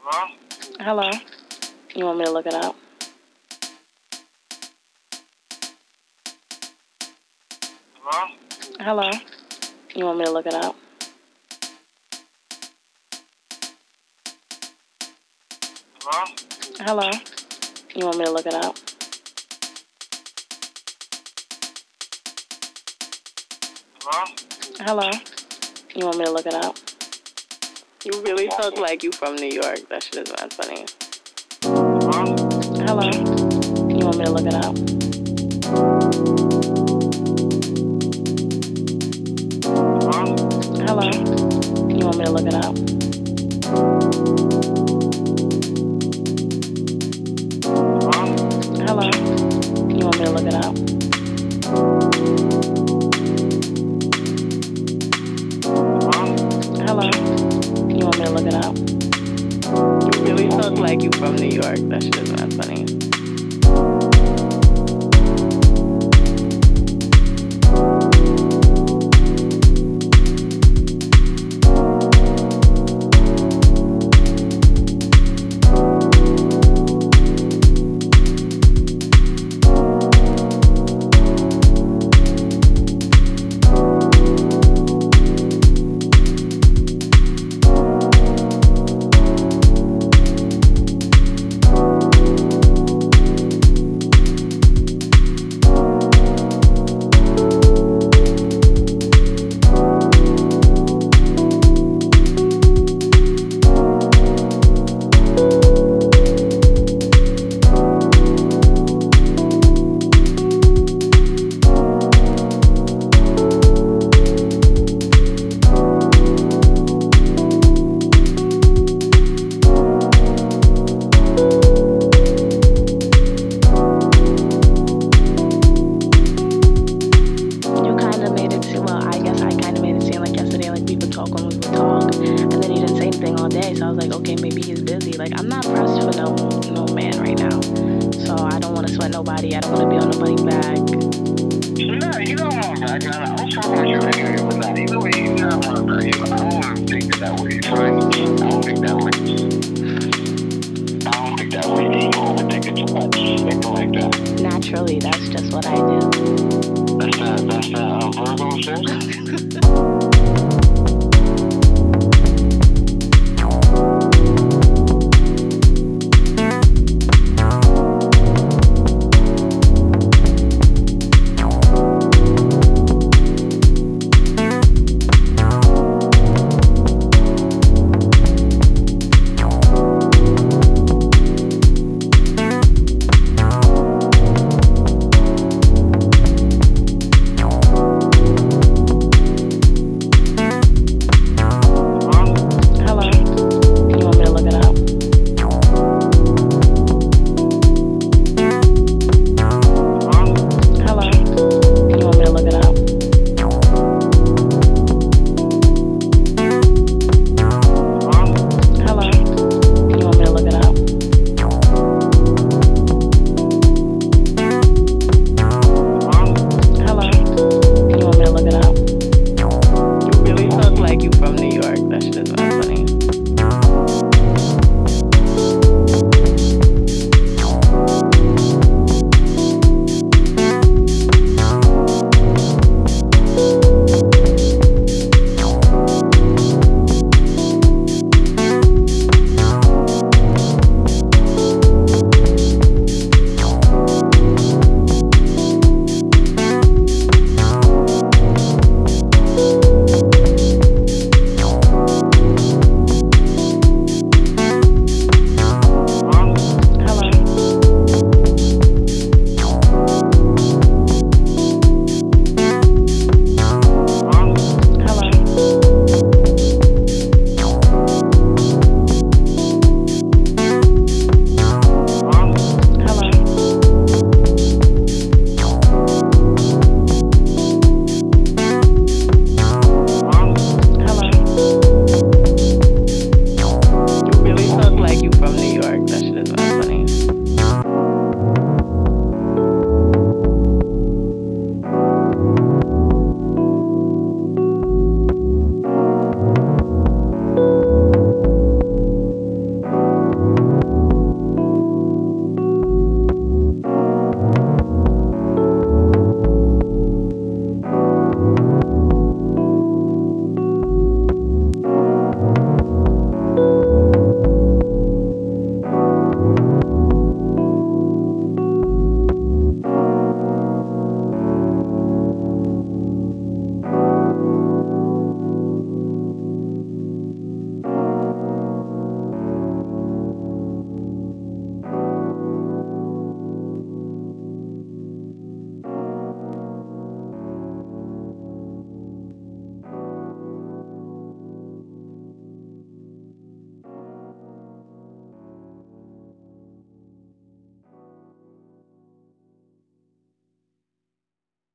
Hello? You want me to look it up? Hello? You want me to look it up? Hello? You want me to look it up? Hello? You want me to look it up? You really talk like you from New York. That shit is not funny. Hello? You want me to look it up? Hello? You want me to look it up? Hello? You want me to look it up? Hello? You want me to look it up? You really talk like you from New York. That shit is not funny. Nobody. I don't want to be on nobody's back. No, you don't want that. I was talking about you anyway with that. Either way, you don't want that. I don't think that way. Right? I don't think that way. I don't think that way. You overthink it too much. Think like that. Naturally, that's just what I do. That's that Virgo shit? Like you from New York. That shit is not funny.